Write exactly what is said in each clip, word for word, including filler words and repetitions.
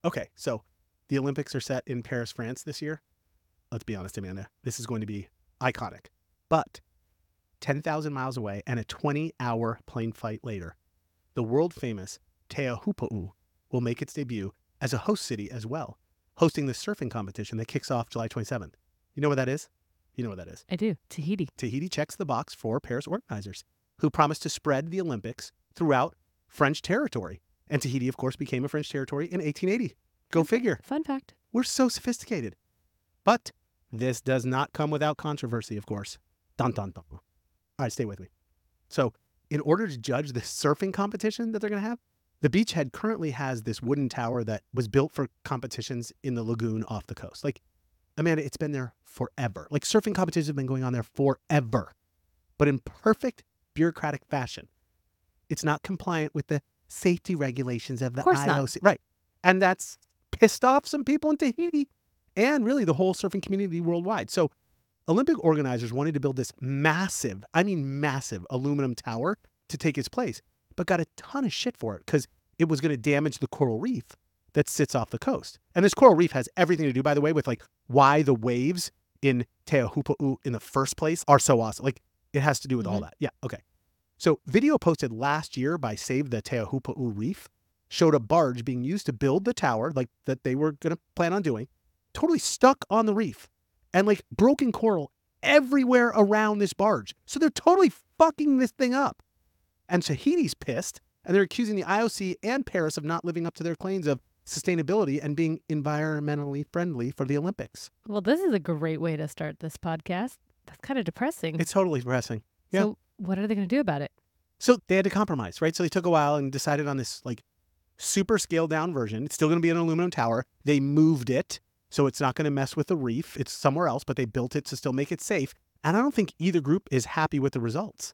Okay, so the Olympics are set in Paris, France this year. Let's be honest, Amanda, this is going to be iconic. But ten thousand miles away and a twenty-hour plane flight later, the world-famous Teahupo'o will make its debut as a host city as well, hosting the surfing competition that kicks off July twenty-seventh. You know what that is? You know what that is. I do. Tahiti. Tahiti checks the box for Paris organizers, who promised to spread the Olympics throughout French territory. And Tahiti, of course, became a French territory in eighteen eighty. Go figure. Fun fact. We're so sophisticated. But this does not come without controversy, of course. Dun, dun, dun. All right, stay with me. So in order to judge the surfing competition that they're going to have, the beachhead currently has this wooden tower that was built for competitions in the lagoon off the coast. Like, Amanda, it's been there forever. Like, surfing competitions have been going on there forever. But in perfect bureaucratic fashion, it's not compliant with the safety regulations of the Of course I O C. not. Right. And that's pissed off some people in Tahiti and really the whole surfing community worldwide. So Olympic organizers wanted to build this massive, I mean massive aluminum tower to take its place, but got a ton of shit for it because it was going to damage the coral reef that sits off the coast. And this coral reef has everything to do, by the way, with like why the waves in Teahupo'o in the first place are so awesome. Like, it has to do with Mm-hmm. all that. Yeah, okay. So video posted last year by Save the Teahupo'o Reef showed a barge being used to build the tower, like that they were going to plan on doing, totally stuck on the reef and like broken coral everywhere around this barge. So they're totally fucking this thing up. And Tahiti's pissed, and they're accusing the I O C and Paris of not living up to their claims of sustainability and being environmentally friendly for the Olympics. Well, this is a great way to start this podcast. That's kind of depressing. It's totally depressing. Yeah. So what are they going to do about it? So they had to compromise, right? So they took a while and decided on this like super scaled down version. It's still going to be an aluminum tower. They moved it, so it's not going to mess with the reef. It's somewhere else, but they built it to still make it safe. And I don't think either group is happy with the results.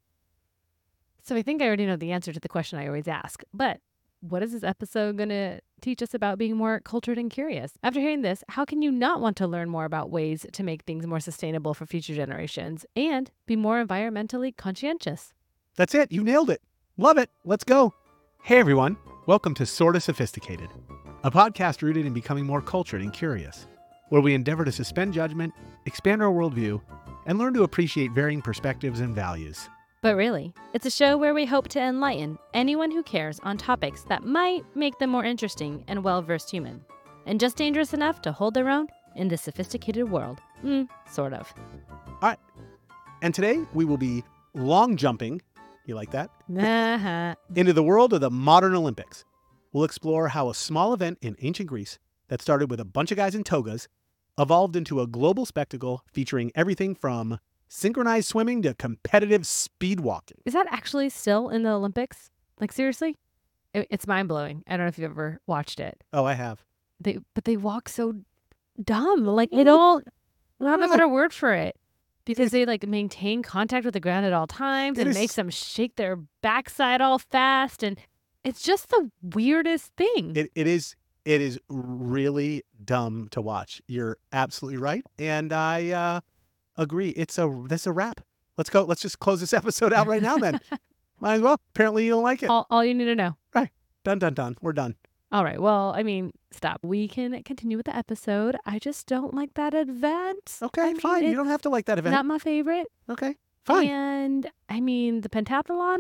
So I think I already know the answer to the question I always ask. But what is this episode going to teach us about being more cultured and curious? After hearing this, how can you not want to learn more about ways to make things more sustainable for future generations and be more environmentally conscientious? That's it. You nailed it. Love it. Let's go. Hey, everyone. Welcome to Sorta Sophisticated, a podcast rooted in becoming more cultured and curious, where we endeavor to suspend judgment, expand our worldview, and learn to appreciate varying perspectives and values. But really, it's a show where we hope to enlighten anyone who cares on topics that might make them more interesting and well-versed human, and just dangerous enough to hold their own in this sophisticated world. Mm, sort of. All right. And today we will be long jumping, you like that, Uh-huh. into the world of the modern Olympics. We'll explore how a small event in ancient Greece that started with a bunch of guys in togas evolved into a global spectacle featuring everything from synchronized swimming to competitive speed walking. Is that actually still in the Olympics? Like, seriously? It, it's mind-blowing. I don't know if you've ever watched it. Oh, I have. They, but they walk so dumb. Like, I don't, I don't have a better word for it. Because they, like, maintain contact with the ground at all times It and is- makes them shake their backside all fast. And it's just the weirdest thing. It, it is it is really dumb to watch. You're absolutely right. And I uh, agree. It's a that's a wrap. Let's go. Let's just close this episode out right now then. Might as well. Apparently you don't like it. all, all you need to know. Dun, dun, dun. We're done. All right. Well, I mean, stop. We can continue with the episode. I just don't like that event. Okay, I mean, fine. You it's don't have to like that event. Not my favorite. Okay, fine. And I mean, the pentathlon.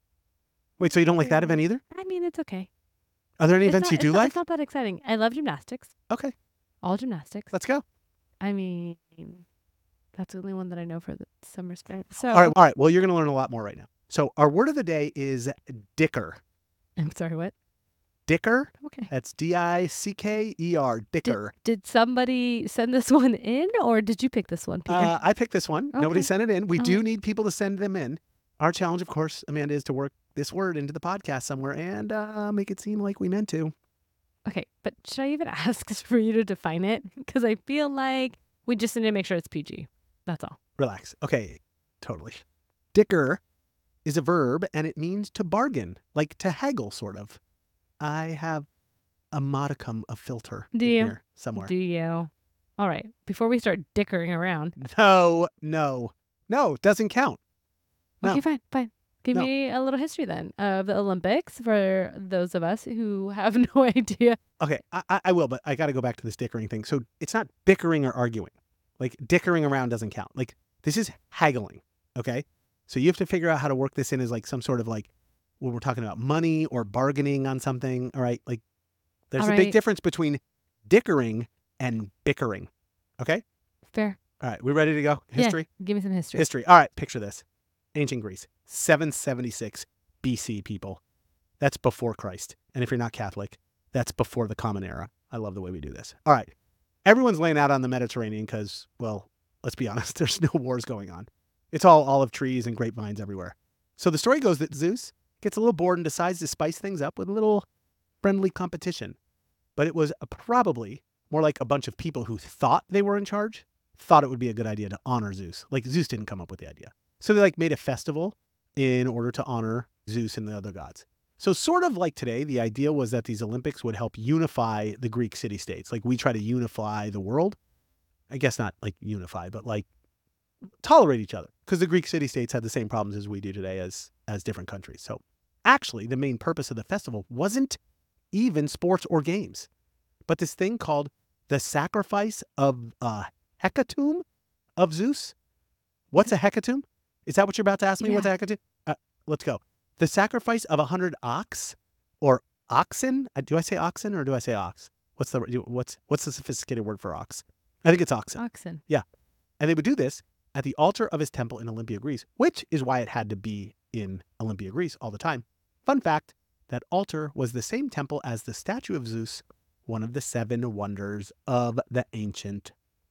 Wait, so you don't like that event either? I mean, it's okay. Are there any It's events not- you it's do not- like? It's not that exciting. I love gymnastics. Okay, All gymnastics. let's go. I mean, that's the only one that I know for the summer spring. So, All right, all right. Well, you're going to learn a lot more right now. So our word of the day is dicker. I'm sorry. What? Dicker. Okay. That's D I C K E R. Dicker. Did somebody send this one in, or did you pick this one, Peter? Uh, I picked this one. Nobody Okay. sent it in. We All do right. need people to send them in. Our challenge, of course, Amanda, is to work this word into the podcast somewhere and uh, make it seem like we meant to. Okay, but should I even ask for you to define it? Because I feel like we just need to make sure it's P G. That's all. Relax. Okay, totally. Dicker is a verb and it means to bargain, like to haggle, sort of. I have a modicum of filter Do in you? here somewhere. Do you? All right. Before we start dickering around. No, no, no, it doesn't count. No. Okay, fine, fine. Give No. me a little history then of the Olympics for those of us who have no idea. Okay, I, I- I will, but I got to go back to this dickering thing. So it's not bickering or arguing. Like dickering around doesn't count. Like this is haggling. Okay, so you have to figure out how to work this in as like some sort of like when we're talking about money or bargaining on something. All right, like there's All a big right. difference between dickering and bickering. Okay, Fair. all right, we ready to go? History. Yeah, give me some history. History. All right, picture this. Ancient Greece, seven seventy-six B C, people. That's before Christ. And if you're not Catholic, that's before the Common Era. I love the way we do this. All right. Everyone's laying out on the Mediterranean because, well, let's be honest, there's no wars going on. It's all olive trees and grapevines everywhere. So the story goes that Zeus gets a little bored and decides to spice things up with a little friendly competition. But it was probably more like a bunch of people who thought they were in charge, thought it would be a good idea to honor Zeus. Like Zeus didn't come up with the idea. So they like made a festival in order to honor Zeus and the other gods. So sort of like today, the idea was that these Olympics would help unify the Greek city-states. Like we try to unify the world. I guess not like unify, but like tolerate each other. Because the Greek city-states had the same problems as we do today as, as different countries. So actually, the main purpose of the festival wasn't even sports or games, but this thing called the sacrifice of a hecatomb of Zeus. What's a hecatomb? Is that what you're about to ask me? Yeah. What's a hecatomb? Uh, let's go. The sacrifice of a hundred ox or oxen. Uh, Do I say oxen or do I say ox? What's the what's what's the sophisticated word for ox? I think it's oxen. Oxen. And they would do this at the altar of his temple in Olympia, Greece, which is why it had to be in Olympia, Greece all the time. Fun fact, that altar was the same temple as the statue of Zeus, one of the seven wonders of the ancient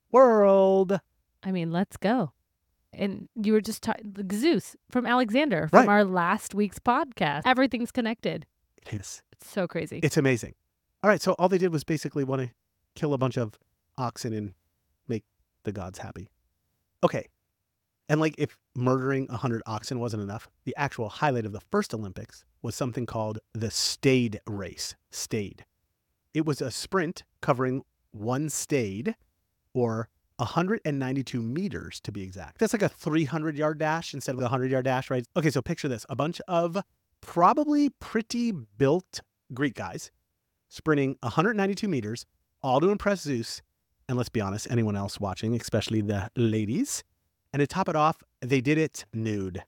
world. I mean, let's go. And you were just talking Zeus from Alexander from Right. our last week's podcast. Everything's connected. It is. It's so crazy. It's amazing. All right, so all they did was basically want to kill a bunch of oxen and make the gods happy. Okay. And like if murdering a hundred oxen wasn't enough, the actual highlight of the first Olympics was something called the Stade race. Stade. It was a sprint covering one stade, or one hundred ninety-two meters to be exact. That's like a three hundred yard dash instead of the one hundred yard dash, right? Okay, so picture this. A bunch of probably pretty built Greek guys sprinting one hundred ninety-two meters, all to impress Zeus. And let's be honest, anyone else watching, especially the ladies. And to top it off, they did it nude.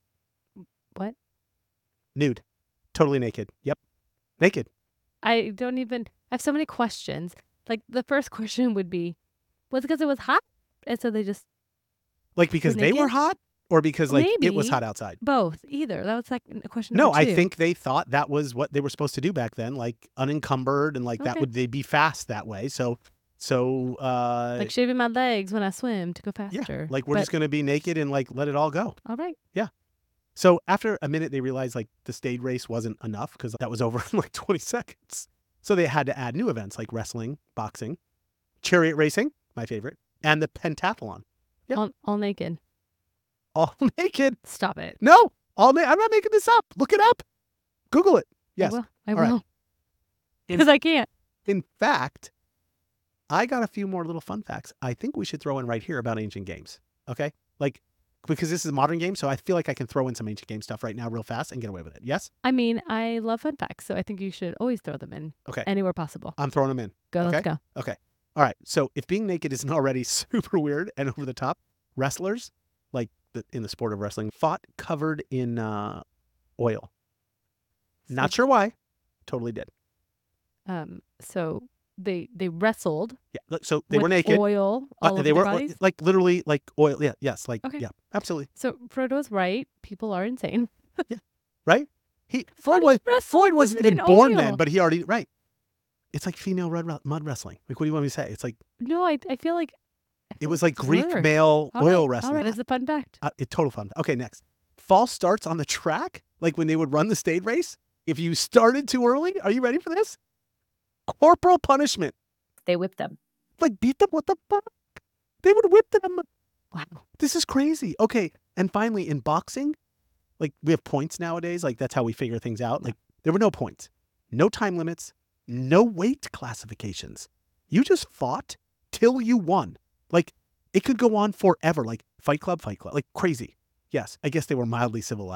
What? Nude. Totally naked. Yep. Naked. I don't even, I have so many questions. Like the first question would be, was it because it was hot? And so they just, Like because they were naked? hot or because like it was Maybe. hot outside? both, either. That was like a question No, number I two. think they thought that was what they were supposed to do back then, like unencumbered and like that Okay. would they'd be fast that way. So so uh Like shaving my legs when I swim to go yeah, faster. like we're But, just gonna be naked and like let it all go. all right. So after a minute they realized like the stayed race wasn't enough because that was over in like twenty seconds. So they had to add new events like wrestling, boxing, chariot racing, my favorite, and the pentathlon. Yeah. All, all naked. All naked. Stop it. No, all na- I'm not making this up. Look it up. Google it. Yes. I will. I All right. will. In- Because I can't. In fact, I got a few more little fun facts I think we should throw in right here about ancient games. Okay? Like, because this is a modern game, so I feel like I can throw in some ancient game stuff right now real fast and get away with it. Yes? I mean, I love fun facts, so I think you should always throw them in Okay. anywhere possible. I'm throwing them in. Go, let's okay. go. Okay. All right. So if being naked isn't already super weird and over the top, wrestlers, like the, in the sport of wrestling, fought covered in uh, oil. Not So, sure why. Totally did. Um. So they they wrestled. Yeah. look, So they with were naked. Oil Uh, all over they their were bodies. like literally like oil. Yeah. Yes. Like, Okay. yeah, absolutely. So Frodo was right. People are insane. Right? He, How Floyd do was, you wrestle Floyd wasn't with even an born oil? then, but he already, right. It's like female red, mud wrestling. Like, what do you want me to say? It's like, No, I I feel like I it feel was like like it's Greek worse. male All oil right, wrestling. All right, it's a fun fact. Uh, it, total fun. Okay, next. False starts on the track, like when they would run the stage race. If you started too early, are you ready for this? Corporal punishment. They whipped them. Like, beat them? What the fuck? They would whip them. Wow. This is crazy. Okay, and finally, in boxing, like we have points nowadays. Like that's how we figure things out. Like there were no points, no time limits, no weight classifications. You just fought till you won. Like it could go on forever. Like Fight Club, Fight Club, like crazy. Yes, I guess they were mildly civilized.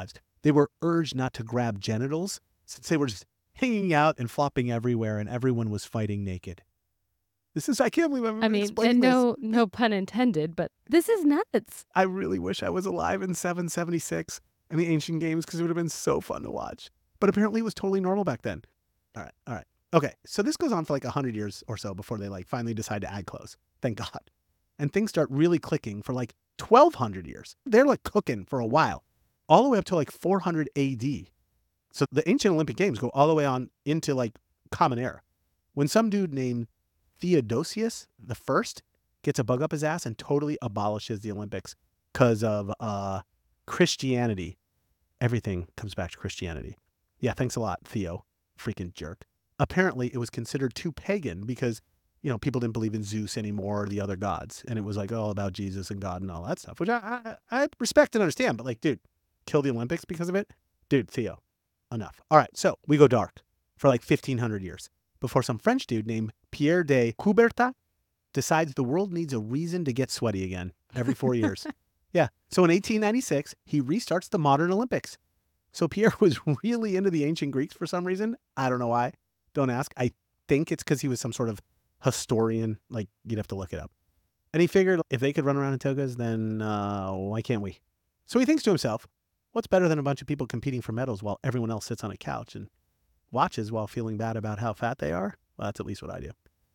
They were urged not to grab genitals since they were just hanging out and flopping everywhere and everyone was fighting naked. This is, I can't believe I'm I mean, explaining and this. no, no pun intended, but this is nuts. I really wish I was alive in seven seventy-six in the ancient games because it would have been so fun to watch. But apparently it was totally normal back then. All right, all right. Okay, so this goes on for like one hundred years or so before they like finally decide to add clothes. Thank God. And things start really clicking for like twelve hundred years. They're like cooking for a while, all the way up to like four hundred A D. So the ancient Olympic Games go all the way on into like Common Era. When some dude named Theodosius the First gets a bug up his ass and totally abolishes the Olympics because of uh, Christianity. Everything comes back to Christianity. Yeah, thanks a lot, Theo. Freaking jerk. Apparently, it was considered too pagan because, you know, people didn't believe in Zeus anymore or the other gods. And it was like all about Jesus and God and all that stuff, which I, I, I respect and understand. But like, dude, kill the Olympics because of it? Dude, Theo, enough. All right, so we go dark for like fifteen hundred years before some French dude named Pierre de Coubertin decides the world needs a reason to get sweaty again every four years. Yeah. So in eighteen ninety-six, he restarts the modern Olympics. So Pierre was really into the ancient Greeks for some reason. I don't know why. Don't ask. I think it's because he was some sort of historian. Like, you'd have to look it up. And he figured if they could run around in togas, then uh, why can't we? So he thinks to himself, what's better than a bunch of people competing for medals while everyone else sits on a couch and watches while feeling bad about how fat they are? Well, that's at least what I do.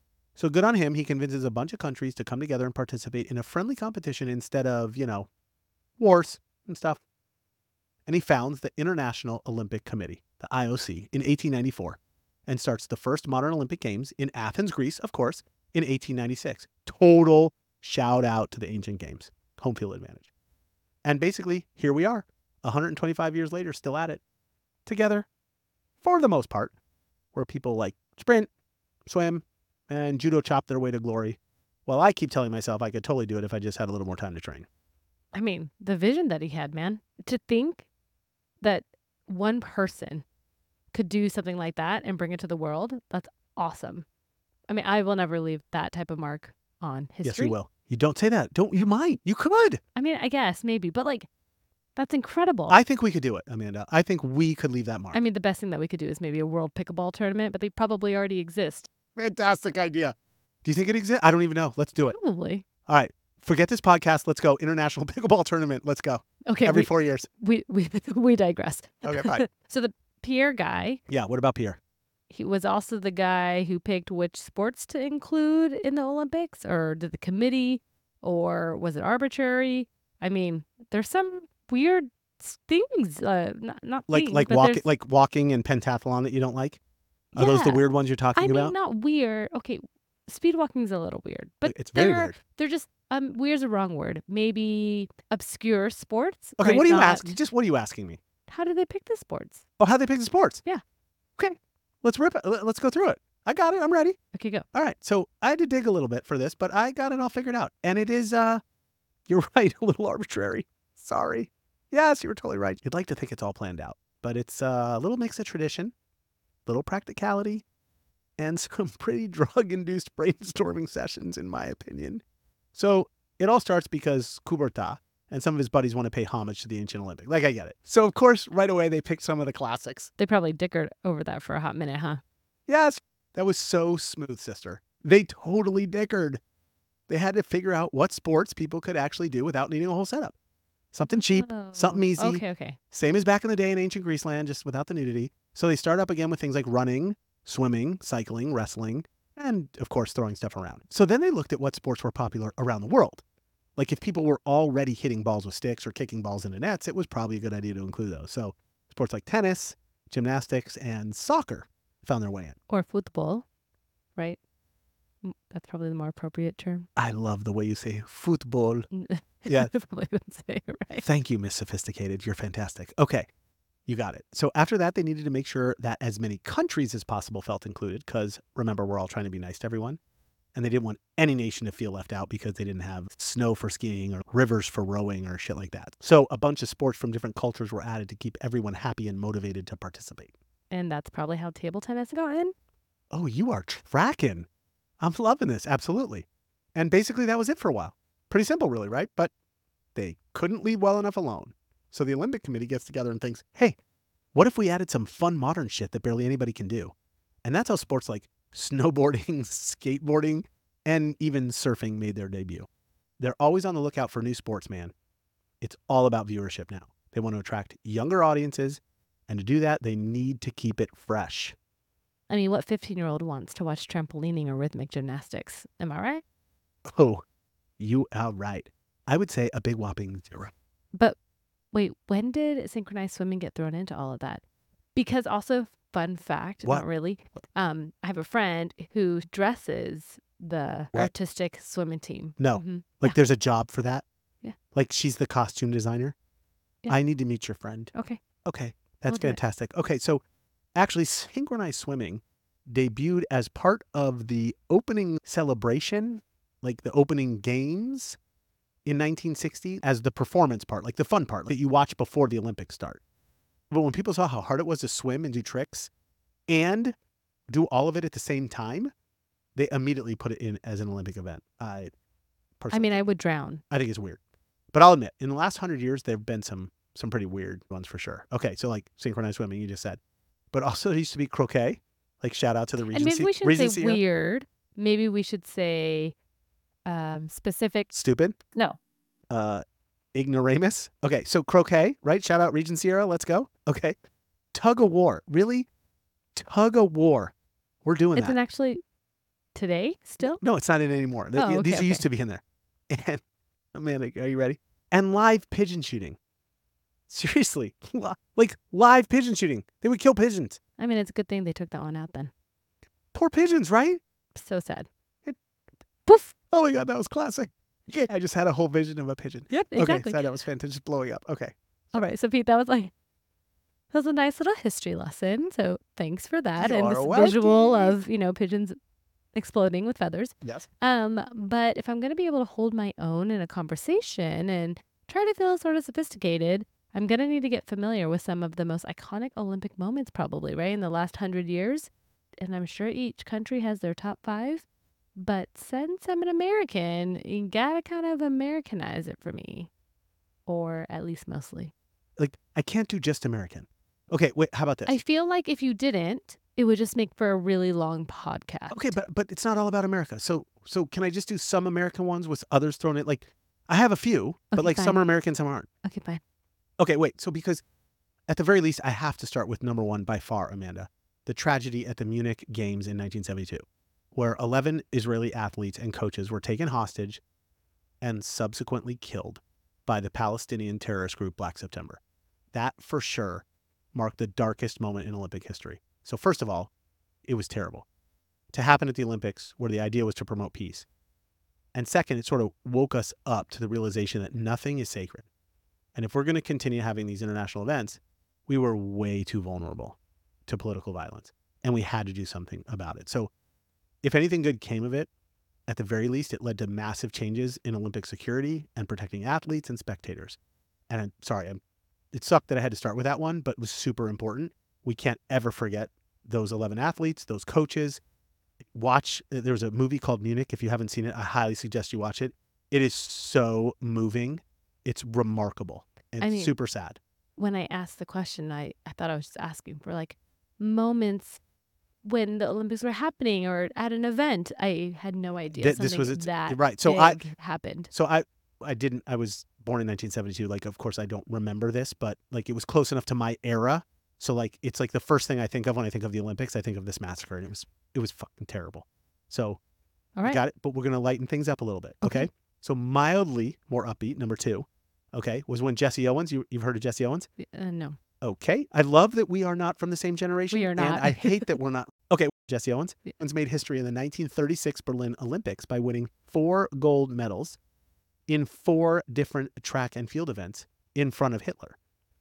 So good on him. He convinces a bunch of countries to come together and participate in a friendly competition instead of, you know, wars and stuff. And he founds the International Olympic Committee, the I O C, in eighteen ninety-four and starts the first modern Olympic Games in Athens, Greece, of course, in eighteen ninety-six. Total shout out to the ancient games. Home field advantage. And basically, here we are, one hundred twenty-five years later, still at it, together, for the most part, where people like sprint, swim, and judo chop their way to glory. Well, I keep telling myself I could totally do it if I just had a little more time to train. I mean, the vision that he had, man. To think that one person could do something like that and bring it to the world, that's awesome. I mean, I will never leave that type of mark on history. Yes, you will. You don't say that. Don't you might. You could. I mean, I guess maybe, but like, that's incredible. I think we could do it, Amanda. I think we could leave that mark. I mean, the best thing that we could do is maybe a world pickleball tournament, but they probably already exist. Fantastic idea. Do you think it exists? I don't even know. Let's do it. Probably. All right. Forget this podcast. Let's go. International Pickleball Tournament. Let's go. Okay. Every we, four years. We we we digress. Okay, fine. So the Pierre guy, Yeah. What about Pierre? he was also the guy who picked which sports to include in the Olympics, or did the committee, or was it arbitrary? I mean, there's some weird things. Uh, not not Like things, like but walking there's- like walking and pentathlon that you don't like? Are those the Yeah. weird ones you're talking I mean, about? not weird. Okay, speed walking's a little weird, but It's very they're, weird. They're just um, weird's a wrong word. Maybe obscure sports. Okay, right? what are you Not- asking? Just what are you asking me? How do they pick the sports? Oh, how they pick the sports? Yeah. Okay. Let's rip it. Let- Let's go through it. I got it. I'm ready. Okay, go. All right. So I had to dig a little bit for this, but I got it all figured out. And it is, uh, you're right, a little arbitrary. Sorry. Yes, you were totally right. You'd like to think it's all planned out, but it's uh, a little mix of tradition, little practicality, and some pretty drug-induced brainstorming sessions, in my opinion. So it all starts because Coubertin and some of his buddies want to pay homage to the ancient Olympic. Like, I get it. So, of course, right away, they picked some of the classics. They probably dickered over that for a hot minute, huh? Yes, that was so smooth, sister. They totally dickered. They had to figure out what sports people could actually do without needing a whole setup. Something cheap, Oh, something easy. Okay, okay. Same as back in the day in ancient Greece land, just without the nudity. So they start up again with things like running, swimming, cycling, wrestling, and of course, throwing stuff around. So then they looked at what sports were popular around the world. Like if people were already hitting balls with sticks or kicking balls into nets, it was probably a good idea to include those. So sports like tennis, gymnastics, and soccer found their way in. Or football, right? Mm, That's probably the more appropriate term. I love the way you say football. Yeah. I probably wouldn't say it right. Thank you, Miss Sophisticated. You're fantastic. Okay, you got it. So after that, they needed to make sure that as many countries as possible felt included because remember, we're all trying to be nice to everyone. And they didn't want any nation to feel left out because they didn't have snow for skiing or rivers for rowing or shit like that. So a bunch of sports from different cultures were added to keep everyone happy and motivated to participate. And that's probably how table tennis got in. Oh, you are tracking. I'm loving this. Absolutely. And basically that was it for a while. Pretty simple, really, right? But they couldn't leave well enough alone. So the Olympic Committee gets together and thinks, hey, what if we added some fun modern shit that barely anybody can do? And that's how sports like snowboarding, skateboarding, and even surfing made their debut. They're always on the lookout for new sports, man. It's all about viewership now. They want to attract younger audiences, and to do that, they need to keep it fresh. I mean, what fifteen-year-old wants to watch trampolining or rhythmic gymnastics? Am I right? Oh, you are right. I would say a big whopping zero. But wait, when did synchronized swimming get thrown into all of that? Because also, fun fact, What? not really. Um, I have a friend who dresses the What? artistic swimming team. No. Mhm. Like Yeah. there's a job for that? Yeah. Like she's the costume designer? Yeah. I need to meet your friend. Okay. Okay. That's We'll do it. fantastic. Okay. So actually, synchronized swimming debuted as part of the opening celebration, like the opening games in nineteen sixty, as the performance part, like the fun part that you watch before the Olympics start. But when people saw how hard it was to swim and do tricks and do all of it at the same time, they immediately put it in as an Olympic event. I personally, I mean, I would drown. I think it's weird. But I'll admit, in the last hundred years, there have been some some pretty weird ones for sure. Okay, so like synchronized swimming, you just said. But also there used to be croquet. Like shout out to the And Regency. maybe we shouldn't Regency say era. weird. Maybe we should say um, specific. Stupid. No. Uh, ignoramus. Okay, so croquet, right? Shout out Regency era. Let's go. Okay. Tug of war. Really? Tug of war. We're doing It's that. an actually today still? No, it's not in anymore. Th- Oh, okay, These used okay. to be in there. And Amanda, are you ready? And live pigeon shooting. Seriously, li- like live pigeon shooting. They would kill pigeons. I mean, it's a good thing they took that one out then. Poor pigeons, right? So sad. It- Poof. Oh my God, that was classic. Yeah, I just had a whole vision of a pigeon. Yep, Okay, exactly. so that was fantastic. Just blowing up. Okay. All right, so Pete, that was like that was a nice little history lesson. So thanks for that and You're this visual welcome. of you know pigeons exploding with feathers. Yes. Um, but if I'm gonna be able to hold my own in a conversation and try to feel sort of sophisticated, I'm gonna need to get familiar with some of the most iconic Olympic moments, probably right in the last hundred years. And I'm sure each country has their top five. But since I'm an American, you gotta kind of Americanize it for me, or at least mostly. Like, I can't do just American. Okay, wait, how about this? I feel like if you didn't, it would just make for a really long podcast. Okay, but but it's not all about America. So so can I just do some American ones with others thrown in? Like, I have a few, but Okay, like some fine. are American, some aren't. Okay, fine. Okay, wait. So because at the very least, I have to start with number one by far, Amanda, the tragedy at the Munich Games in nineteen seventy-two, where eleven Israeli athletes and coaches were taken hostage and subsequently killed by the Palestinian terrorist group Black September. That for sure marked the darkest moment in Olympic history. So first of all, it was terrible to happen at the Olympics where the idea was to promote peace. And second, it sort of woke us up to the realization that nothing is sacred. And if we're going to continue having these international events, we were way too vulnerable to political violence. And we had to do something about it. So if anything good came of it, at the very least, it led to massive changes in Olympic security and protecting athletes and spectators. And I'm sorry, I'm, it sucked that I had to start with that one, but it was super important. We can't ever forget those eleven athletes, those coaches. Watch, there was a movie called Munich. If you haven't seen it, I highly suggest you watch it. It is so moving. It's remarkable and I mean- super sad. When I asked the question, I, I thought I was just asking for like moments when the Olympics were happening or at an event. I had no idea Th- something this was its- that right. So I- big happened. So I, I didn't, I was born in nineteen seventy-two. Like, of course I don't remember this, but like it was close enough to my era. So like, it's like the first thing I think of when I think of the Olympics, I think of this massacre, and it was, it was fucking terrible. So All right. got it. But we're going to lighten things up a little bit. Okay? Okay. So mildly more upbeat, number two, okay, was when Jesse Owens, you, you've heard of Jesse Owens? Uh, no. Okay. I love that we are not from the same generation. We are And not. I hate that we're not. Okay. Jesse Owens. Yeah. Owens made history in the nineteen thirty-six Berlin Olympics by winning four gold medals in four different track and field events in front of Hitler.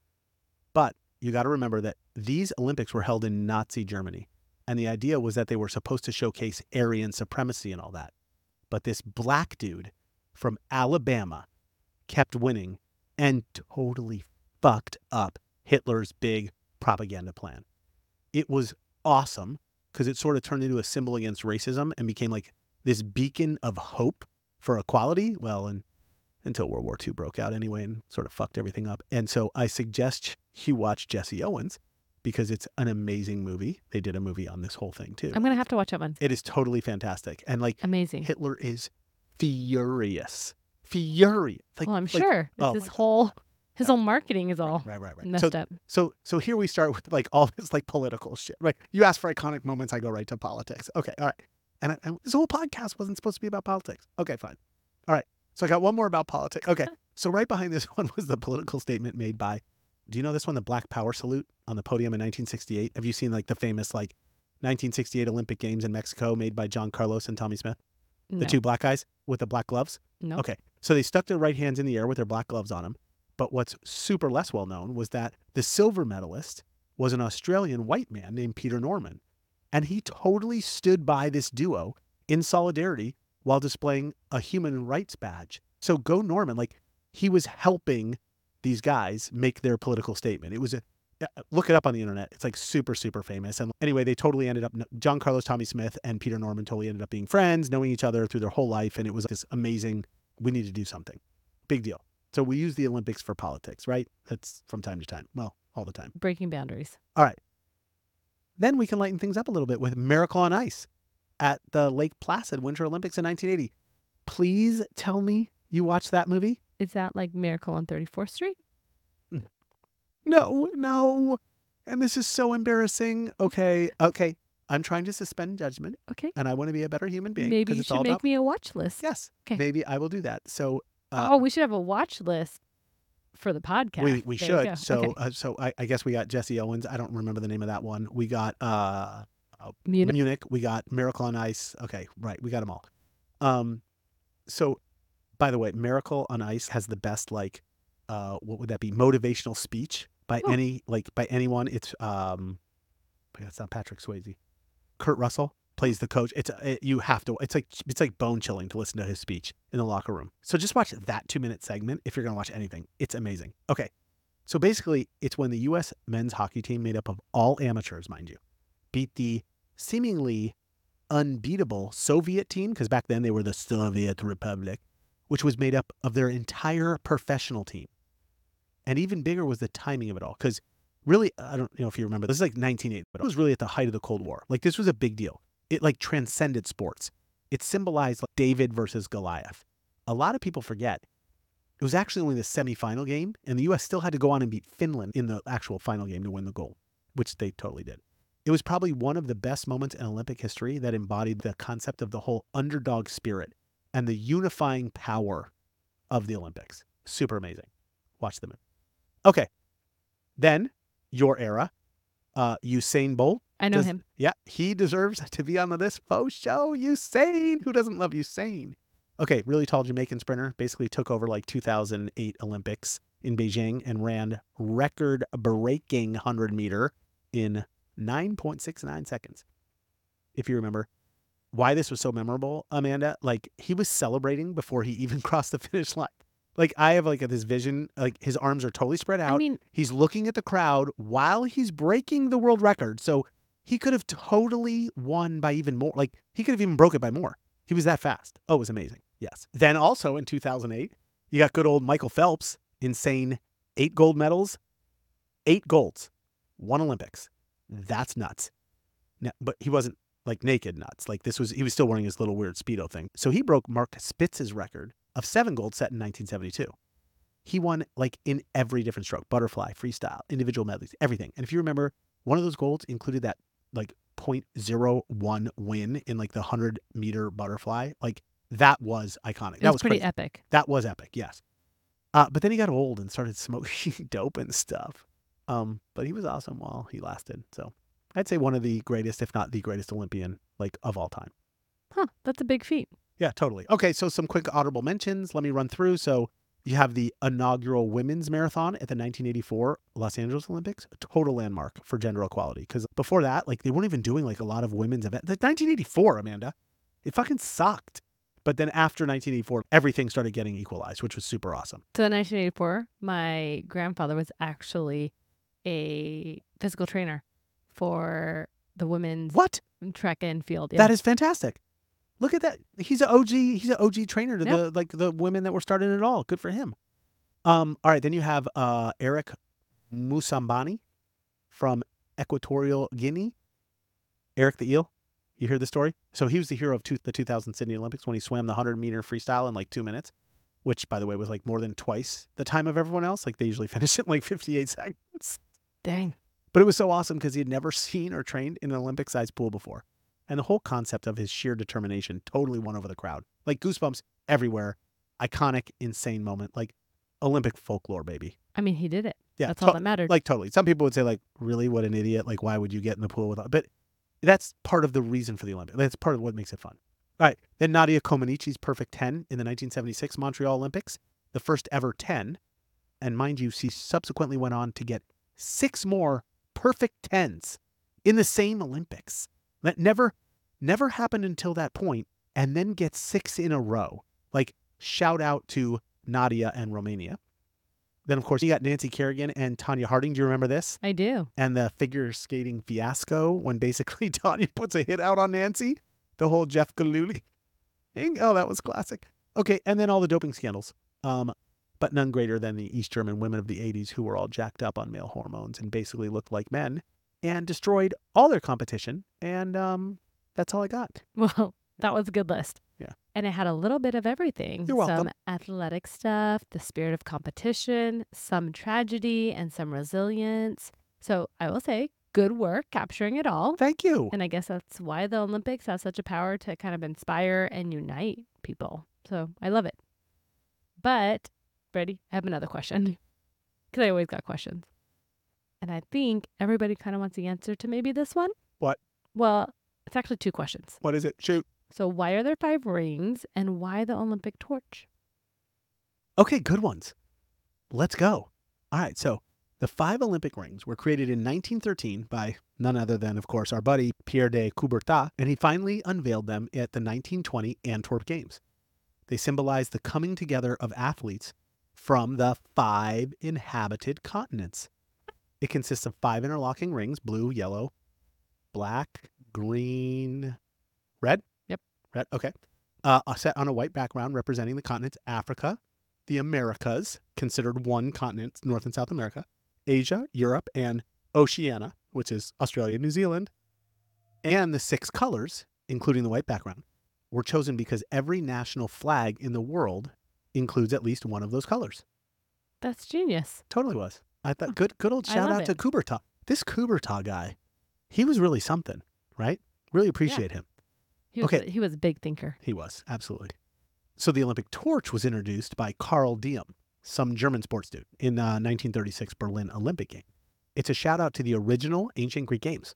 But you got to remember that these Olympics were held in Nazi Germany. And the idea was that they were supposed to showcase Aryan supremacy and all that. But this black dude from Alabama kept winning and totally fucked up Hitler's big propaganda plan. It was awesome because it sort of turned into a symbol against racism and became like this beacon of hope for equality. Well, and until World War Two broke out anyway and sort of fucked everything up. And so I suggest you watch Jesse Owens because it's an amazing movie. They did a movie on this whole thing too. I'm going to have to watch that one. It is totally fantastic. And like Amazing. Hitler is furious. Furious. Like, well, I'm like, sure. oh His my God. whole his whole marketing is all Right, right, right. messed So, up. so, so here we start with like all this like political shit, right? You ask for iconic moments, I go right to politics. Okay, all right. And, I, and this whole podcast wasn't supposed to be about politics. Okay, fine. All right. So I got one more about politics. Okay. So right behind this one was the political statement made by, do you know this one, the Black Power salute on the podium in nineteen sixty-eight? Have you seen like the famous like nineteen sixty-eight Olympic Games in Mexico made by John Carlos and Tommy Smith? The No. two black guys with the black gloves? No. Okay. So they stuck their right hands in the air with their black gloves on them. But what's super less well known was that the silver medalist was an Australian white man named Peter Norman. And he totally stood by this duo in solidarity while displaying a human rights badge. So go Norman. Like he was helping these guys make their political statement. It was a, look it up on the internet. It's like super, super famous. And anyway, they totally ended up, John Carlos, Tommy Smith, and Peter Norman totally ended up being friends, knowing each other through their whole life. And it was this amazing, we need to do something. Big deal. So we use the Olympics for politics, right? That's from time to time. Well, all the time. Breaking boundaries. All right. Then we can lighten things up a little bit with Miracle on Ice at the Lake Placid Winter Olympics in nineteen eighty. Please tell me you watched that movie? Is that like Miracle on thirty-fourth Street? No, no. And this is so embarrassing. Okay, okay. I'm trying to suspend judgment Okay. and I want to be a better human being. Maybe 'cause you it's should all make about... me a watch list. Yes. Okay. Maybe I will do that. So uh, oh, we should have a watch list for the podcast. we we There you go. should. So Okay. uh, so I, I guess we got Jesse Owens. I don't remember the name of that one. We got uh Munich. Munich. We got Miracle on Ice. Okay, right. We got them all. Um, so by the way, Miracle on Ice has the best like uh what would that be? Motivational speech by Oh. any like by anyone. It's um, it's not Patrick Swayze. Kurt Russell plays the coach. It's it, you have to. It's like it's like bone chilling to listen to his speech in the locker room. So just watch that two minute segment if you're gonna watch anything. It's amazing. Okay, so basically, it's when the U S men's hockey team, made up of all amateurs, mind you, beat the seemingly unbeatable Soviet team, because back then they were the Soviet Republic, which was made up of their entire professional team. And even bigger was the timing of it all, because really, I don't know if you remember, this is like nineteen eighty, but it was really at the height of the Cold War. Like this was a big deal. It like transcended sports. It symbolized like David versus Goliath. A lot of people forget it was actually only the semifinal game, and the U S still had to go on and beat Finland in the actual final game to win the gold, which they totally did. It was probably one of the best moments in Olympic history that embodied the concept of the whole underdog spirit and the unifying power of the Olympics. Super amazing. Watch them. Okay. Then your era, uh, Usain Bolt. I know Does- him. Yeah, he deserves to be on this faux show. Usain. Who doesn't love Usain? Okay, really tall Jamaican sprinter. Basically took over like two thousand eight Olympics in Beijing and ran record-breaking one hundred meter in nine point six nine seconds. If you remember why this was so memorable, Amanda, like he was celebrating before he even crossed the finish line. Like I have like this vision, like his arms are totally spread out. I mean, He's looking at the crowd while he's breaking the world record. So he could have totally won by even more. Like he could have even broke it by more. He was that fast. Oh, it was amazing. Yes. Then also in two thousand eight, you got good old Michael Phelps, insane eight gold medals, eight golds, one Olympics. That's nuts. Now, but he wasn't like naked nuts. Like this was, he was still wearing his little weird Speedo thing. So he broke Mark Spitz's record of seven golds set in nineteen seventy-two. He won like in every different stroke, butterfly, freestyle, individual medleys, everything. And if you remember, one of those golds included that like zero point zero one win in like the one hundred meter butterfly. Like that was iconic. it That was, was pretty crazy. epic. That was epic, yes. Uh, but then he got old and started smoking dope and stuff. Um, but he was awesome while he lasted. So I'd say one of the greatest, if not the greatest Olympian, like of all time. Huh. That's a big feat. Yeah, totally. Okay, so some quick honorable mentions. Let me run through. So you have the inaugural women's marathon at the nineteen eighty-four Los Angeles Olympics, a total landmark for gender equality. Because before that, like they weren't even doing like a lot of women's events. Like nineteen eighty-four, Amanda, it fucking sucked. But then after nineteen eighty-four, everything started getting equalized, which was super awesome. So in nineteen eighty-four, my grandfather was actually a physical trainer for the women's What? track and field. Yeah. That is fantastic. Look at that. He's an O G. He's an O G trainer to Yep. the like the women that were starting it all. Good for him. Um. All right. Then you have uh Eric Musambani from Equatorial Guinea. Eric the Eel. You hear the story? So he was the hero of two, the two thousand Sydney Olympics when he swam the one hundred meter freestyle in like two minutes, which, by the way, was like more than twice the time of everyone else. Like they usually finish in like fifty-eight seconds. Dang. But it was so awesome because he had never seen or trained in an Olympic-sized pool before. And the whole concept of his sheer determination totally won over the crowd. Like goosebumps everywhere. Iconic, insane moment. Like Olympic folklore, baby. I mean, he did it. Yeah, That's to- all that mattered. Like totally. Some people would say like, really, what an idiot. Like, why would you get in the pool with? But that's part of the reason for the Olympics. That's part of what makes it fun. All right. Then Nadia Comaneci's perfect ten in the nineteen seventy-six Montreal Olympics, the first ever ten. And mind you, she subsequently went on to get six more perfect tens in the same Olympics. That never, never happened until that point, and then get six in a row. Like, shout out to Nadia and Romania. Then, of course, you got Nancy Kerrigan and Tanya Harding. Do you remember this? I do. And the figure skating fiasco when basically Tanya puts a hit out on Nancy. The whole Jeff Gillooly thing. Oh, that was classic. Okay, and then all the doping scandals. Um, but none greater than the East German women of the eighties who were all jacked up on male hormones and basically looked like men and destroyed all their competition. And um, that's all I got. Well, that was a good list. Yeah. And it had a little bit of everything. You're welcome. Some athletic stuff, the spirit of competition, some tragedy, and some resilience. So I will say, good work capturing it all. Thank you. And I guess that's why the Olympics have such a power to kind of inspire and unite people. So I love it. But, Brady, I have another question. Because I always got questions. And I think everybody kind of wants the answer to maybe this one. What? Well, it's actually two questions. What is it? Shoot. So why are there five rings and why the Olympic torch? Okay, good ones. Let's go. All right, so the five Olympic rings were created in nineteen thirteen by none other than, of course, our buddy Pierre de Coubertin, and he finally unveiled them at the nineteen twenty Antwerp Games. They symbolize the coming together of athletes from the five inhabited continents. It consists of five interlocking rings, blue, yellow, black, green, red? Yep. Red, okay. Uh, set on a white background representing the continents Africa, the Americas, considered one continent, North and South America, Asia, Europe, and Oceania, which is Australia, New Zealand. And the six colors, including the white background, were chosen because every national flag in the world includes at least one of those colors. That's genius. Totally was. I thought, good good old I shout love out to it. Coubertin. This Coubertin guy, he was really something, right? Really appreciate him. He was, Okay. he was a big thinker. He was, absolutely. So the Olympic torch was introduced by Carl Diem, some German sports dude, in the nineteen thirty-six Berlin Olympic Games. It's a shout out to the original ancient Greek games.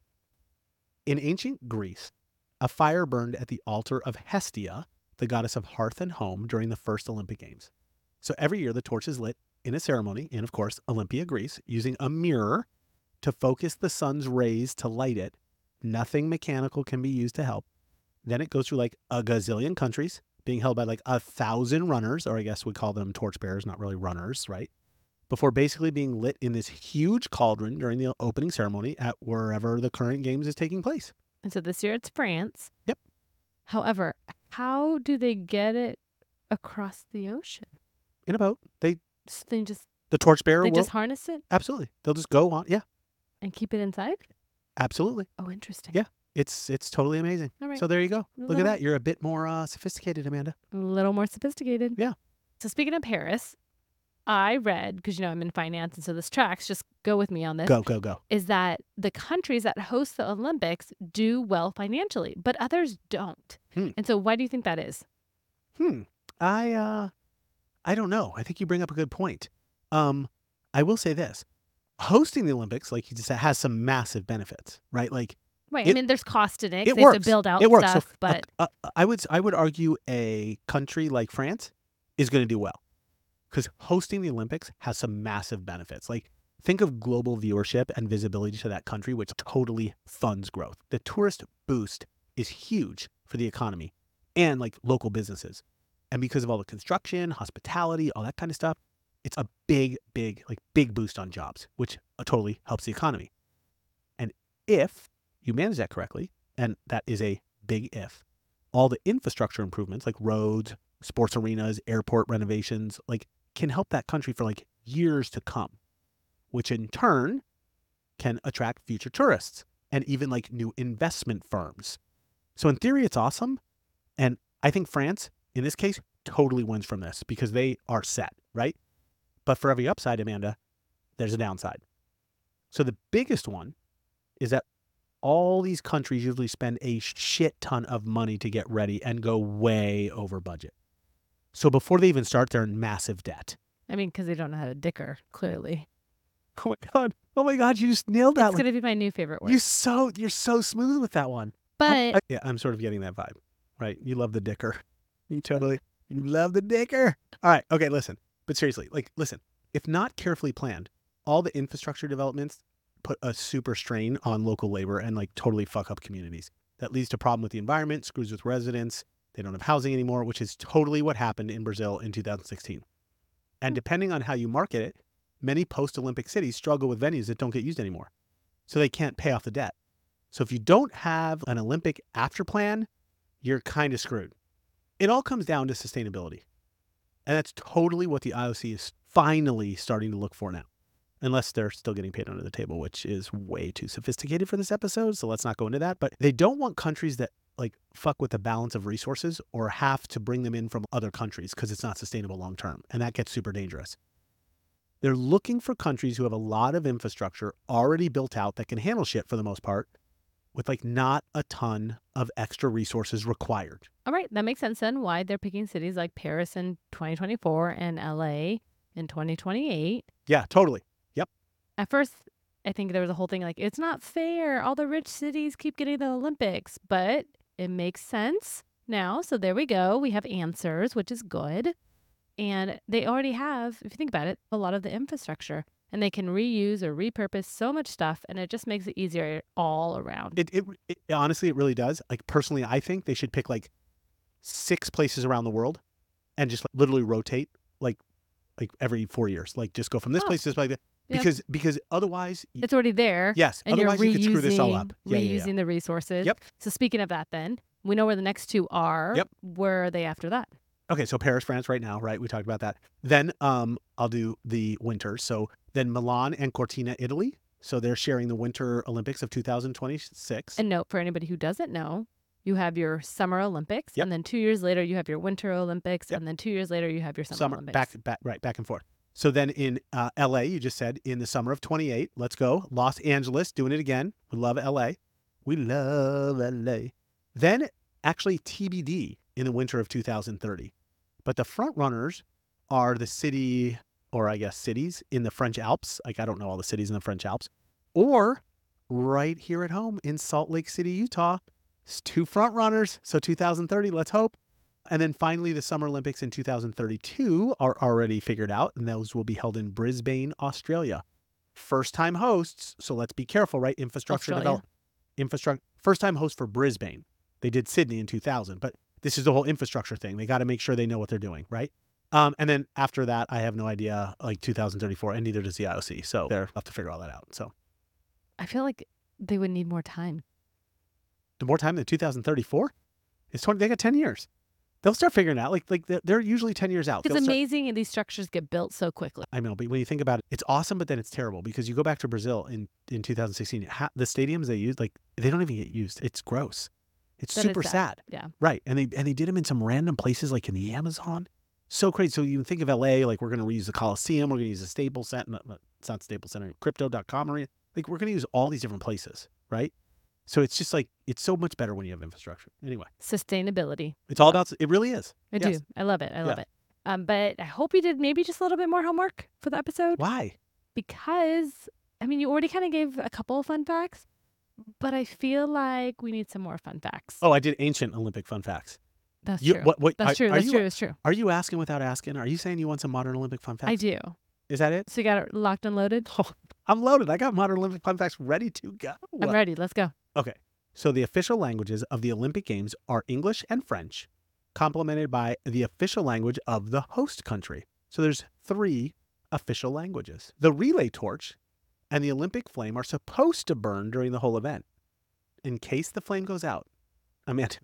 In ancient Greece, a fire burned at the altar of Hestia, the goddess of hearth and home, during the first Olympic Games. So every year the torch is lit in a ceremony in, of course, Olympia, Greece, using a mirror to focus the sun's rays to light it. Nothing mechanical can be used to help. Then it goes through like a gazillion countries, being held by like a thousand runners, or I guess we call them torchbearers, not really runners, right? Before basically being lit in this huge cauldron during the opening ceremony at wherever the current games is taking place. And so this year it's France. Yep. However, how do they get it across the ocean? In a boat. They So they just the torchbearer they will just harness it absolutely. They'll just go on. Yeah, and keep it inside? absolutely. Oh, interesting. Yeah. It's it's totally amazing. All right. So there you go. A Look little- at that. You're a bit more uh, sophisticated, Amanda. A little more sophisticated. Yeah. So speaking of Paris, I read, because you know I'm in finance, and so this tracks, just go with me on this, Go, go, go. is that the countries that host the Olympics do well financially, but others don't. Hmm. And so why do you think that is? Hmm. I uh I don't know. I think you bring up a good point. Um, I will say this. Hosting the Olympics, like you just said, has some massive benefits, right? Like Right. It- I mean, there's cost in it. 'cause it they have works. to build out it works. stuff, so, but uh, uh, I would I would argue a country like France is going to do well because hosting the Olympics has some massive benefits. Like think of global viewership and visibility to that country, which totally funds growth. The tourist boost is huge for the economy and like local businesses. And because of all the construction, hospitality, all that kind of stuff, it's a big, big, like big boost on jobs, which uh, totally helps the economy. And if you manage that correctly, and that is a big if, all the infrastructure improvements like roads, sports arenas, airport renovations, like can help that country for like years to come, which in turn can attract future tourists and even like new investment firms. So in theory, it's awesome. And I think France, in this case, totally wins from this because they are set, right? But for every upside, Amanda, there's a downside. So the biggest one is that all these countries usually spend a shit ton of money to get ready and go way over budget. So before they even start, they're in massive debt. I mean, because they don't know how to dicker, clearly. Oh my God. Oh my God. You just nailed that It's one. going to be my new favorite word. You're so, you're so smooth with that one. But I, I, yeah, I'm sort of getting that vibe, right? You love the dicker. You totally, you love the dicker. All right. Okay. Listen, but seriously, like, listen, if not carefully planned, all the infrastructure developments put a super strain on local labor and like totally fuck up communities. That leads to problem with the environment, screws with residents. They don't have housing anymore, which is totally what happened in Brazil in two thousand sixteen. And depending on how you market it, many post-Olympic cities struggle with venues that don't get used anymore. So they can't pay off the debt. So if you don't have an Olympic after plan, you're kind of screwed. It all comes down to sustainability. And that's totally what the I O C is finally starting to look for now. Unless they're still getting paid under the table, which is way too sophisticated for this episode. So let's not go into that. But they don't want countries that like fuck with the balance of resources or have to bring them in from other countries because it's not sustainable long term. And that gets super dangerous. They're looking for countries who have a lot of infrastructure already built out that can handle shit for the most part with like not a ton of extra resources required. all right, that makes sense then why they're picking cities like Paris in twenty twenty-four and L A in twenty twenty-eight. Yeah, totally. At first, I think there was a whole thing like, it's not fair. All the rich cities keep getting the Olympics, but it makes sense now. So there we go. We have answers, which is good. And they already have, if you think about it, a lot of the infrastructure. And they can reuse or repurpose so much stuff. And it just makes it easier all around. It, it, it honestly, it really does. Like personally, I think they should pick like six places around the world and just like, literally rotate like like every four years. Like just go from this Oh. place to this place. Yep. Because because otherwise, y- It's already there. yes, And otherwise you're you could screw this all reusing, up. Yeah, yeah, reusing yeah. the resources. Yep. So speaking of that then, we know where the next two are. Yep. Where are they after that? Okay, so Paris, France right now, right? We talked about that. Then um, I'll do the winter. So then Milan and Cortina, Italy. So they're sharing the Winter Olympics of two thousand twenty-six. And note for anybody who doesn't know, you have your Summer Olympics, Yep. and then two years later you have your Winter Olympics, Yep. and then two years later you have your Summer, Summer, Olympics. back, back, right, back and forth. So then in uh, L A, you just said in the summer of twenty-eight, let's go. Los Angeles, doing it again. We love L A. We love L A. Then actually T B D in the winter of two thousand thirty. But the front runners are the city, or I guess cities in the French Alps. Like I don't know all the cities in the French Alps. Or right here at home in Salt Lake City, Utah. It's two front runners. So two thousand thirty, let's hope. And then finally, the Summer Olympics in two thousand thirty-two are already figured out, and those will be held in Brisbane, Australia. First time hosts, so let's be careful, right? Infrastructure Australia. develop, infrastructure. First time host for Brisbane. They did Sydney in two thousand, but this is the whole infrastructure thing. They got to make sure they know what they're doing, right? Um, and then after that, I have no idea, like two thousand thirty-four, and neither does the I O C. So they'll have to figure all that out. So I feel like they would need more time. the more time than two thousand thirty-four, it's twenty. They got ten years. They'll start figuring it out. Like like they're, they're usually ten years out. It's They'll start- amazing and these structures get built so quickly. I know, but when you think about it, it's awesome, but then it's terrible because you go back to Brazil in, in two thousand sixteen, ha- the stadiums they used, like they don't even get used. It's gross. It's That is super sad. sad. Yeah. Right. And they and they did them in some random places like in the Amazon. So crazy. So you think of L A, like we're going to reuse the Coliseum, we're going to use the Staples Center, no, no, it's not Staples Center, crypto dot com arena. Like we're going to use all these different places, right? So it's just like, it's so much better when you have infrastructure. Anyway, Sustainability. it's all about, it really is. I Yes. do. I love it. I love Yeah. it. Um, but I hope you did maybe just a little bit more homework for the episode. Why? Because, I mean, you already kind of gave a couple of fun facts, but I feel like we need some more fun facts. Oh, I did ancient Olympic fun facts. That's You, true. what, what, That's are, true. Are That's you, true. That's true. Are you asking without asking? Are you saying you want some modern Olympic fun facts? I do. Is that it? So you got it locked and loaded? Oh, I'm loaded. I got modern Olympic fun facts ready to go. I'm ready. Let's go. Okay. So the official languages of the Olympic Games are English and French, complemented by the official language of the host country. So there's three official languages. The relay torch and the Olympic flame are supposed to burn during the whole event. In case the flame goes out, Amanda,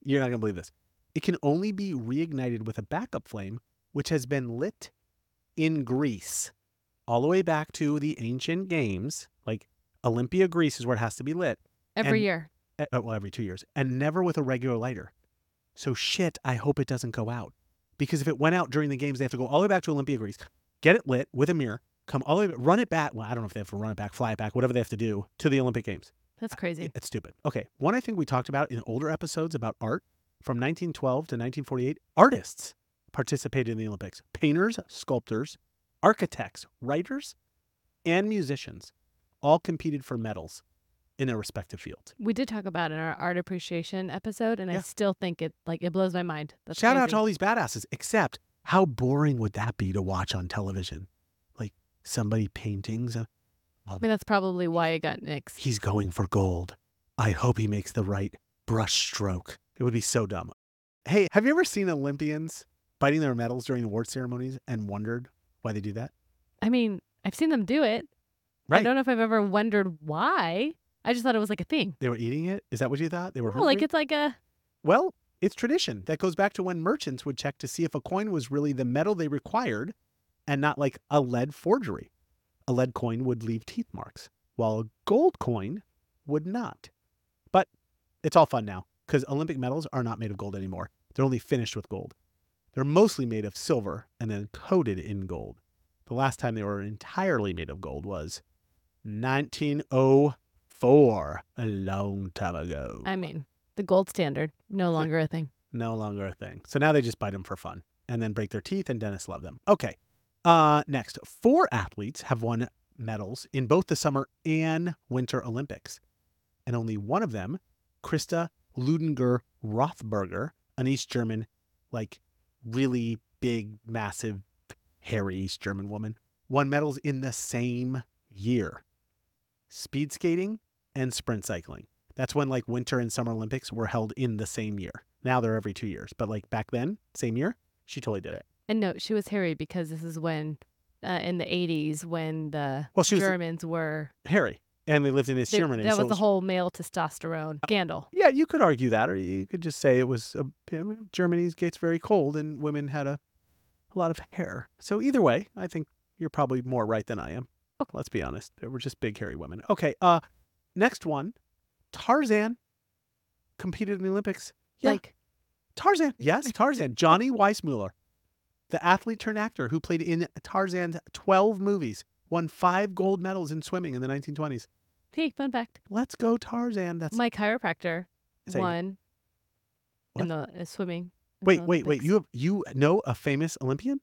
You're not going to believe this. It can only be reignited with a backup flame, which has been lit in Greece all the way back to the ancient games. Like Olympia, Greece is where it has to be lit. Every And- year. Uh, well, every two years. And never with a regular lighter. So shit, I hope it doesn't go out. Because if it went out during the games, they have to go all the way back to Olympia, Greece, get it lit with a mirror, come all the way, run it back. Well, I don't know if they have to run it back, fly it back, whatever they have to do to the Olympic Games. That's crazy. It's stupid. Okay. One I think we talked about in older episodes about art from nineteen twelve to nineteen forty-eight, artists participated in the Olympics. Painters, sculptors, architects, writers, and musicians all competed for medals in their respective fields. We did talk about it in our art appreciation episode, and Yeah. I still think it like it blows my mind. That's Shout out crazy. to all these badasses, except how boring would that be to watch on television? Like somebody paintings. uh, I mean, that's probably why it got nixed. He's going for gold. I hope he makes the right brush stroke. It would be so dumb. Hey, have you ever seen Olympians biting their medals during award ceremonies and wondered why they do that? I mean, I've seen them do it. I Right. don't know if I've ever wondered why. I just thought it was like a thing. They were eating it? Is that what you thought? They were Oh, like hungry? it's like a Well, it's tradition. That goes back to when merchants would check to see if a coin was really the metal they required and not like a lead forgery. A lead coin would leave teeth marks, while a gold coin would not. But it's all fun now because Olympic medals are not made of gold anymore. They're only finished with gold. They're mostly made of silver and then coated in gold. The last time they were entirely made of gold was nineteen oh four, a long time ago. I mean, the gold standard, no longer a thing. No longer a thing. So now they just bite them for fun and then break their teeth, and dentists love them. Okay. Uh, next, four athletes have won medals in both the Summer and Winter Olympics. And only one of them, Krista Ludinger Rothberger, an East German, like really big, massive, hairy East German woman, won medals in the same year. Speed skating and sprint cycling. That's when like Winter and Summer Olympics were held in the same year. Now they're every two years. But like back then, same year, she totally did it. And no, she was hairy because this is when, uh, in the eighties, when the Well, she was Germans were. hairy. And they lived in East they- Germany. that so was it the whole male testosterone scandal. Yeah, you could argue that. Or you could just say it was, a, Germany gets very cold and women had a, a lot of hair. So either way, I think you're probably more right than I am. Oh, let's be honest. They were just big, hairy women. Okay, uh, next one. Tarzan competed in the Olympics. Yeah, Like, Tarzan. Yes, Tarzan. Johnny Weissmuller, the athlete turned actor who played in Tarzan's twelve movies, won five gold medals in swimming in the nineteen twenties. hey, fun fact. Let's go, Tarzan. That's My chiropractor Say- won in the uh, swimming. in the wait, wait, wait. Olympics. You have, you know a famous Olympian?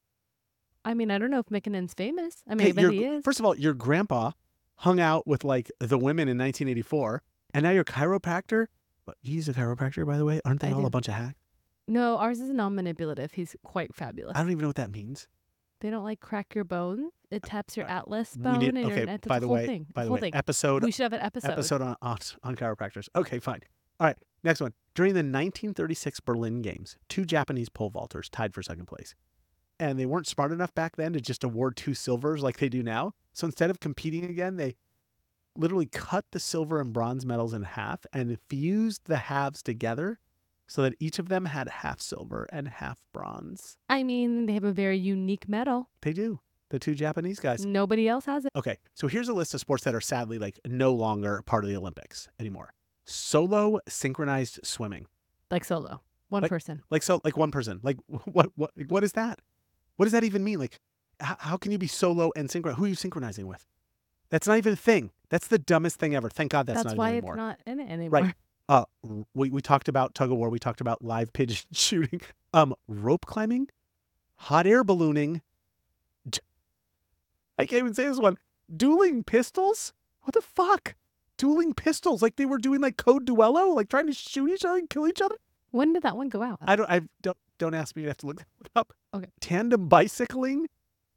I mean, I don't know if McKinnon's famous. I mean, Okay, I bet your- he is. First of all, your grandpa hung out with like the women in nineteen eighty-four, and now your chiropractor. But he's a chiropractor, by the way. Aren't they I all do. a bunch of hacks? No, ours is non-manipulative. He's quite fabulous. I don't even know what that means. They don't like crack your bones. It taps your atlas We bone need- and your okay, neck. It's by a the whole way, thing. by It's the a whole way, thing. episode We should have an episode. episode on, on on chiropractors. Okay, fine. All right, next one. During the nineteen thirty-six Berlin Games, two Japanese pole vaulters tied for second place. And they weren't smart enough back then to just award two silvers like they do now. So instead of competing again, they literally cut the silver and bronze medals in half and fused the halves together so that each of them had half silver and half bronze. I mean, they have a very unique medal. They do. The two Japanese guys. Nobody else has it. Okay, so here's a list of sports that are sadly like no longer part of the Olympics anymore. Solo synchronized swimming. Like solo, one Like- person. Like so like one person. Like what what what is that? What does that even mean? Like how, how can you be solo and synchronized? Who are you synchronizing with? That's not even a thing. That's the dumbest thing ever. Thank God that's, That's not why even it's anymore. not in it anymore. Right. Uh we, we talked about tug of war, we talked about live pigeon shooting, um, rope climbing, hot air ballooning. j- I can't even say this one. Dueling pistols? What the fuck? Dueling pistols, like they were doing like code duello, like trying to shoot each other and kill each other. When did that one go out? I don't. I don't. Don't ask me. You have to look that up. Okay. Tandem bicycling,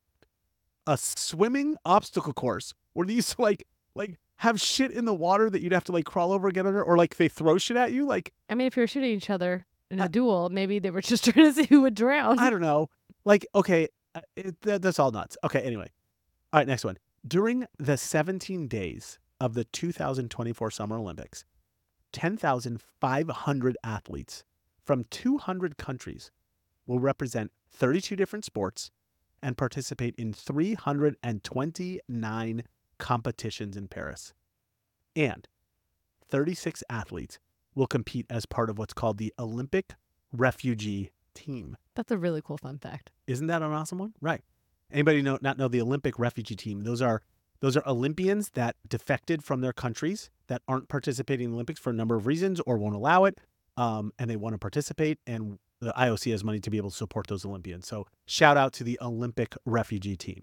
a swimming obstacle course where they used to like like have shit in the water that you'd have to like crawl over and get under, or like they throw shit at you. Like I mean, if you were shooting each other in a I- duel, maybe they were just trying to see who would drown. I don't know. Like okay, uh, it, that, that's all nuts. Okay. Anyway, all right. Next one. During the seventeen days of the two thousand twenty-four Summer Olympics, ten thousand five hundred athletes from two hundred countries will represent thirty-two different sports and participate in three hundred twenty-nine competitions in Paris. And thirty-six athletes will compete as part of what's called the Olympic Refugee Team. That's a really cool fun fact. Isn't that an awesome one? Right. Anybody know not know the Olympic Refugee Team? Those are those are Olympians that defected from their countries that aren't participating in the Olympics for a number of reasons or won't allow it, um, and they want to participate, and the I O C has money to be able to support those Olympians. So shout out to the Olympic Refugee Team.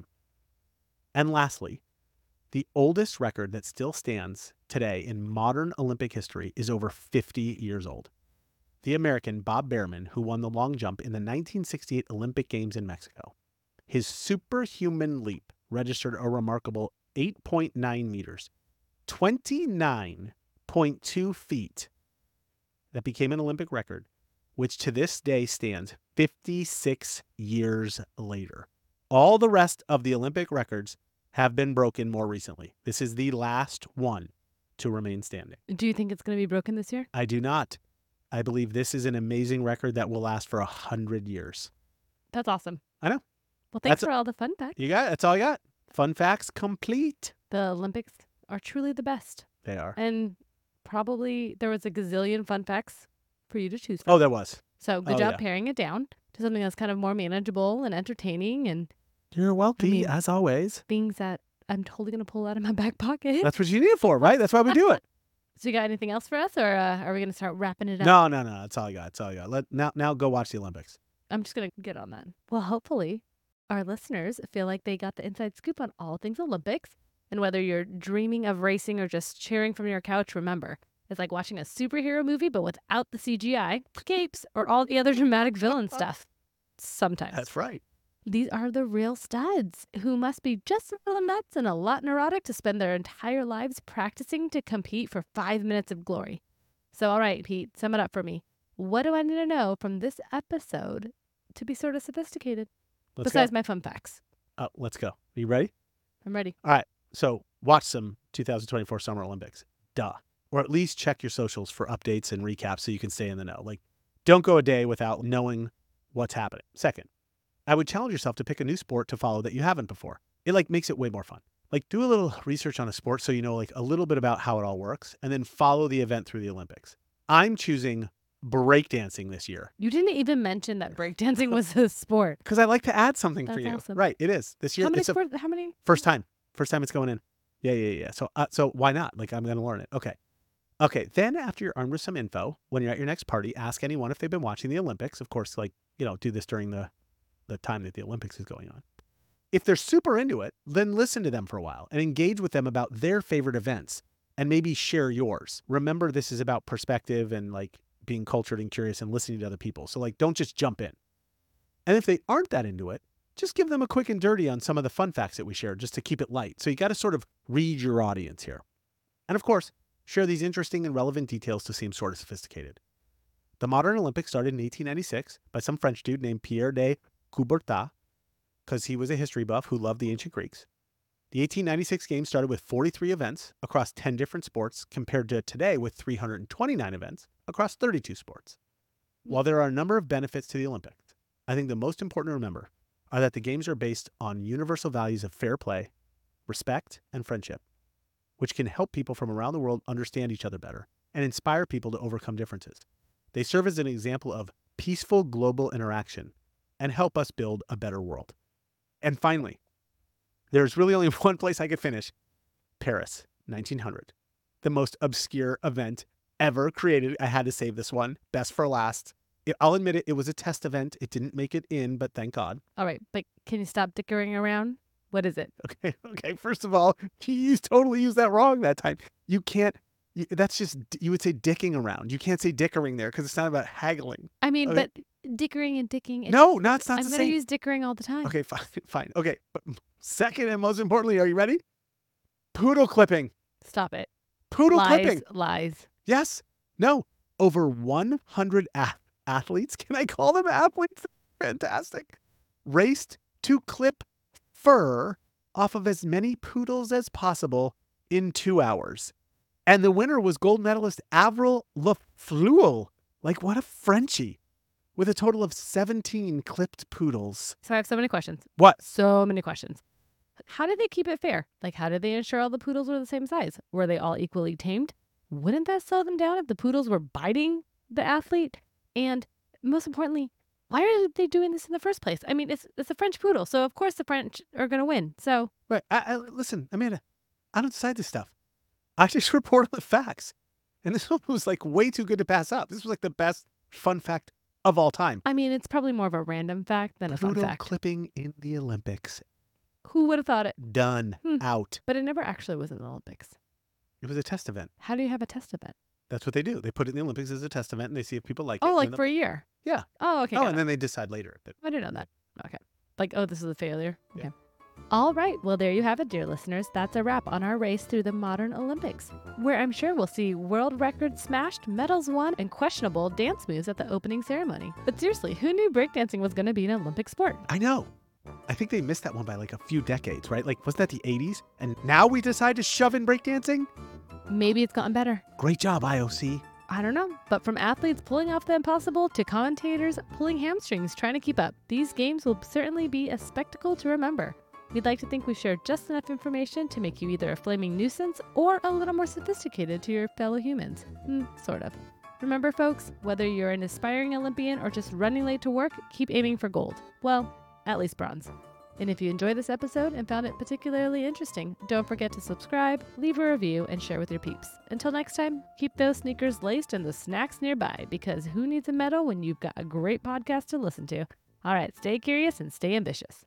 And lastly, the oldest record that still stands today in modern Olympic history is over fifty years old. The American Bob Behrman, who won the long jump in the nineteen sixty-eight Olympic Games in Mexico. His superhuman leap registered a remarkable eight point nine meters, twenty-nine point two feet. That became an Olympic record, which to this day stands fifty-six years later. All the rest of the Olympic records have been broken more recently. This is the last one to remain standing. Do you think it's going to be broken this year? I do not. I believe this is an amazing record that will last for a hundred years. That's awesome. I know. Well, thanks That's for all the fun facts. You got it. That's all I got. Fun facts complete. The Olympics are truly the best. They are. And probably there was a gazillion fun facts for you to choose from. Oh, there was. So good Oh, job yeah. paring it down to something that's kind of more manageable and entertaining and You're welcome, I mean- as always. things that I'm totally going to pull out of my back pocket. That's what you need it for, right? That's why we do it. So you got anything else for us, or uh, are we going to start wrapping it up? No, no, no. That's all I got. That's all I got. Let now, now go watch the Olympics. I'm just going to get on that. Well, hopefully our listeners feel like they got the inside scoop on all things Olympics. And whether you're dreaming of racing or just cheering from your couch, remember, it's like watching a superhero movie, but without the C G I, capes, or all the other dramatic villain stuff. Sometimes. That's right. These are the real studs who must be just a little nuts and a lot neurotic to spend their entire lives practicing to compete for five minutes of glory. So, all right, Pete, sum it up for me. What do I need to know from this episode to be sort of sophisticated? Let's Besides go. my fun facts. Oh, let's go. Are you ready? I'm ready. So watch some two thousand twenty-four Summer Olympics. Duh. Or at least check your socials for updates and recaps so you can stay in the know. Like, don't go a day without knowing what's happening. Second, I would challenge yourself to pick a new sport to follow that you haven't before. It like makes it way more fun. Like do a little research on a sport so you know like a little bit about how it all works and then follow the event through the Olympics. I'm choosing breakdancing this year You didn't even mention that breakdancing was a sport. because I like to add something for That's you. awesome. Right, it is. This year How many it's a sports? How many? first time. First time it's going in. Yeah, yeah, yeah. So uh, so why not? Like I'm going to learn it. Okay. Okay, then after you're armed with some info, when you're at your next party, ask anyone if they've been watching the Olympics. Of course, like, you know, do this during the the time that the Olympics is going on. If they're super into it, then listen to them for a while and engage with them about their favorite events and maybe share yours. Remember, this is about perspective and like being cultured and curious and listening to other people. So like, don't just jump in. And if they aren't that into it, just give them a quick and dirty on some of the fun facts that we shared just to keep it light. So you got to sort of read your audience here. And of course, share these interesting and relevant details to seem sort of sophisticated. The modern Olympics started in eighteen ninety-six by some French dude named Pierre de Coubertin, because he was a history buff who loved the ancient Greeks. The eighteen ninety-six games started with forty-three events across ten different sports compared to today with three hundred twenty-nine events across thirty-two sports. While there are a number of benefits to the Olympics, I think the most important to remember are that the games are based on universal values of fair play, respect, and friendship, which can help people from around the world understand each other better and inspire people to overcome differences. They serve as an example of peaceful global interaction and help us build a better world. And finally, there's really only one place I could finish. Paris, nineteen hundred. The most obscure event ever created. I had to save this one. Best for last. It, I'll admit it, it was a test event. It didn't make it in, but thank God. All right, but can you stop dickering around? What is it? Okay, okay. First of all, you used, totally used that wrong that time. You can't, you, that's just, you would say dicking around. You can't say dickering there because it's not about haggling. I mean, Okay. but dickering and dicking. It's, No, no, it's not I'm the going to same. use dickering all the time. Okay, fine, fine. Okay, but second and most importantly, are you ready? Poodle clipping. Stop it. Poodle lies, clipping. lies. Yes. No. Over one hundred ath- athletes, can I call them athletes? Fantastic. Raced to clip fur off of as many poodles as possible in two hours. And the winner was gold medalist Avril Lafleur. Like, what a Frenchie. With a total of seventeen clipped poodles. So I have so many questions. What? So many questions. How did they keep it fair? Like, how did they ensure all the poodles were the same size? Were they all equally tamed? Wouldn't that slow them down if the poodles were biting the athlete? And most importantly, why are they doing this in the first place? I mean, it's it's a French poodle, so of course the French are going to win. So, Right. I, I, listen, Amanda, I don't decide this stuff. I just report on the facts. And this one was like way too good to pass up. This was like the best fun fact of all time. I mean, it's probably more of a random fact than a fun Poodle fact. clipping in the Olympics. Who would have thought it? Done. Hmm. Out. But it never actually was in the Olympics. It was a test event. How do you have a test event? That's what they do. They put it in the Olympics as a test event, and they see if people like it. Oh, and like then for a year? Yeah. Oh, okay. the- oh, got and it. then they decide later. That, I didn't know that. Okay. Like, oh, this is a failure. Yeah. Okay. All right. Well, there you have it, dear listeners. That's a wrap on our race through the modern Olympics, where I'm sure we'll see world records smashed, medals won, and questionable dance moves at the opening ceremony. But seriously, who knew breakdancing was going to be an Olympic sport? I know. I think they missed that one by like a few decades, right? Like, wasn't that the eighties? And now we decide to shove in breakdancing? Maybe it's gotten better. Great job, I O C. I don't know. But from athletes pulling off the impossible to commentators pulling hamstrings trying to keep up, these games will certainly be a spectacle to remember. We'd like to think we've shared just enough information to make you either a flaming nuisance or a little more sophisticated to your fellow humans. Mm, sort of. Remember, folks, whether you're an aspiring Olympian or just running late to work, keep aiming for gold. Well, at least bronze. And if you enjoyed this episode and found it particularly interesting, don't forget to subscribe, leave a review, and share with your peeps. Until next time, keep those sneakers laced and the snacks nearby, because who needs a medal when you've got a great podcast to listen to? All right, stay curious and stay ambitious.